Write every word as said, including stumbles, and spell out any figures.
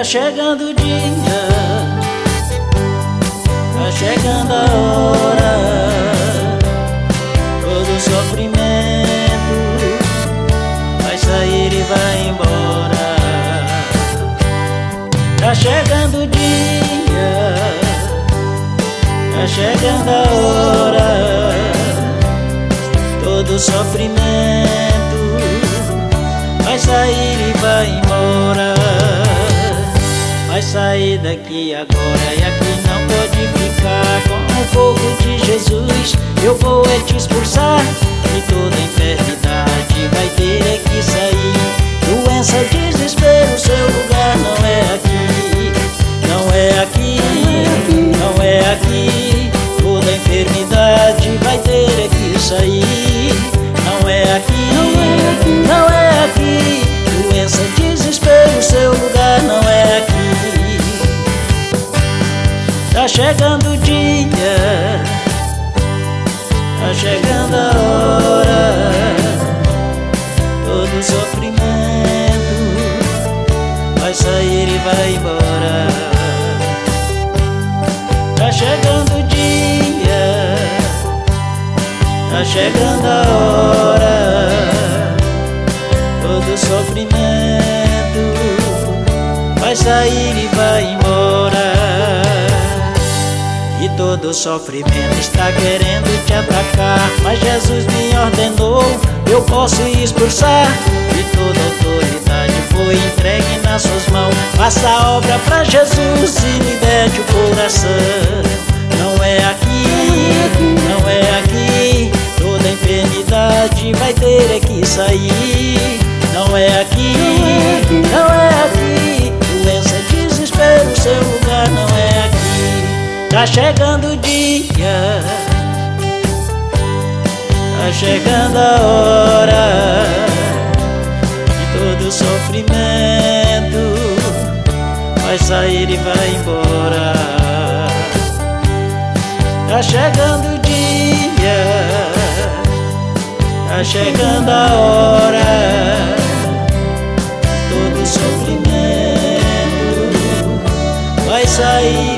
chegando o dia, tá chegando a hora. Todo sofrimento vai sair e vai embora. Tá chegando o dia, tá chegando a hora. Todo sofrimento vai sair e vai embora. Vai sair daqui agora e aqui não pode ficar. Com o fogo de Jesus eu vou é te expulsar. E toda enfermidade vai ter é que sair. Doença, desespero, seu lugar não é aqui. Não é aqui, não é aqui. Toda enfermidade vai ter é que sair. Não é aqui, não é aqui. Doença, desespero, seu lugar não é aqui. Tá chegando o dia, tá chegando a hora. Todo sofrimento vai sair e vai embora. Tá chegando o dia, tá chegando a hora. Todo sofrimento vai sair e vai embora. E todo sofrimento está querendo te atacar, mas Jesus me ordenou, eu posso expulsar. E toda autoridade foi entregue nas suas mãos. Faça a obra pra Jesus e liberte o coração. Não é aqui, não é aqui. Toda enfermidade vai ter é que sair. Não é aqui, não é aqui. Doença, desespero, seu lugar não é aqui. Tá chegando o dia, tá chegando a hora. E todo sofrimento vai sair e vai embora. Tá chegando o dia, tá chegando a hora. Todo sofrimento vai sair